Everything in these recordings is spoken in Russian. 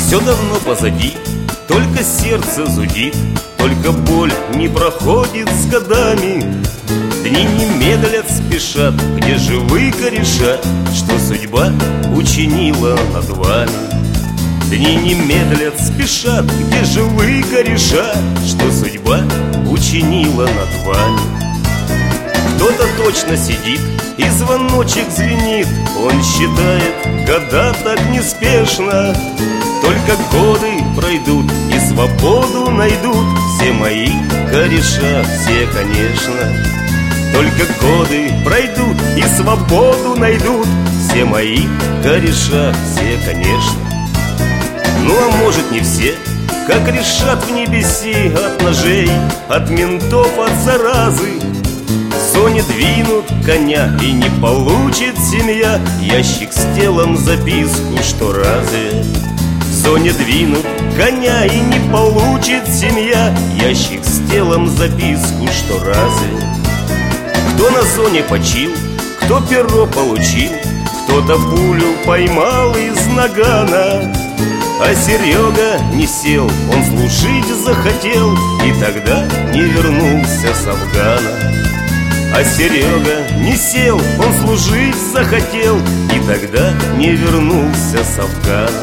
Все давно позади, только сердце зудит, только боль не проходит с годами. Дни не медлят, спешат, где же вы, кореша, что судьба учинила над вами? Дни не медлят, спешат, где же вы, кореша, что судьба учинила над вами? Кто-то точно сидит, и звоночек звенит, он считает года так неспешно. Только годы пройдут и свободу найдут все мои кореша, все, конечно. Только годы пройдут и свободу найдут все мои кореша, все, конечно. Ну а может не все, как решат в небеси от ножей, от ментов, от заразы. Соне двинут коня и не получит семья ящик с телом записку, что разве? Соне двинут коня и не получит семья ящик с телом записку, что разве? Кто на зоне почил, кто перо получил, кто-то пулю поймал из нагана. А Серега не сел, он служить захотел и тогда не вернулся с Афгана. А Серега не сел, он служить захотел и тогда не вернулся с Афгана.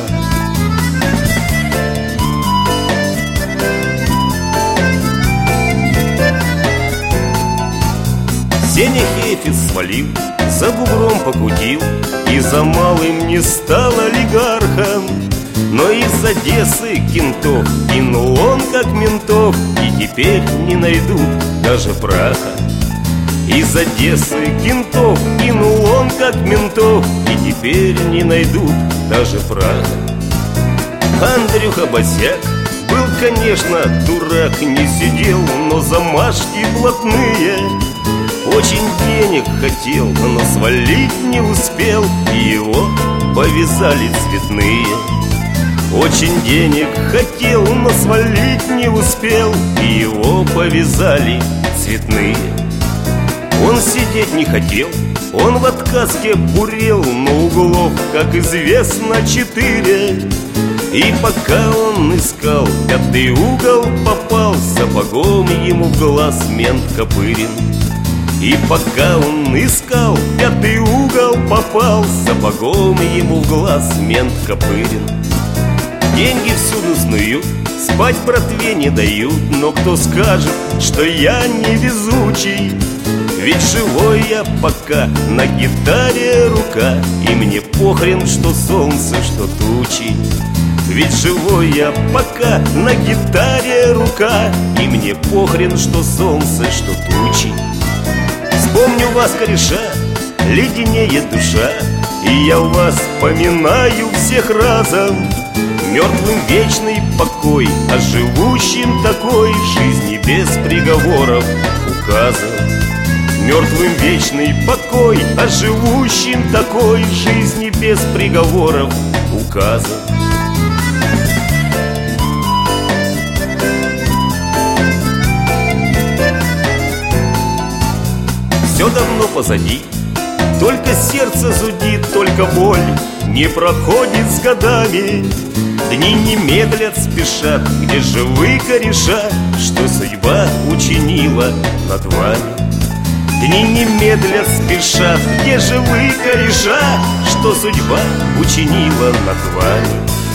Сеня Хефиц свалил, за бугром покутил, и за малым не стал олигархом. Но из Одессы кентов кинул он как ментов, и теперь не найдут даже праха. Из Одессы кентов кинул он как ментов, и теперь не найдут даже праха. Андрюха Босяк был, конечно, дурак, не сидел, но замашки блатные. Очень денег хотел, но свалить не успел, и его повязали цветные. Очень денег хотел, но свалить не успел, и его повязали цветные. Он сидеть не хотел, он в отказке бурел, но углов, как известно, 4. И пока он искал пятый угол, попал сапогом ему в глаз мент Копырин. И пока он искал пятый угол, попал сапогом ему в глаз мент Копырин. Деньги всюду снуют, спать братве не дают, но кто скажет, что я не везучий? Ведь живой я пока, на гитаре рука, и мне похрен, что солнце, что тучи. Ведь живой я пока, на гитаре рука, и мне похрен, что солнце, что тучи. Вспомню вас, кореша, леденеет душа, и я вас поминаю всех разом. Мертвым вечный покой, а живущим такой жизни без приговоров, указов. Мертвым вечный покой, а живущим такой жизни без приговоров, указов. Все давно позади, только сердце зудит, только боль не проходит с годами. Дни не медлят, спешат, где же вы, кореша, что судьба учинила над вами? Дни не медлят, спешат, где же вы, кореша, что судьба учинила над вами?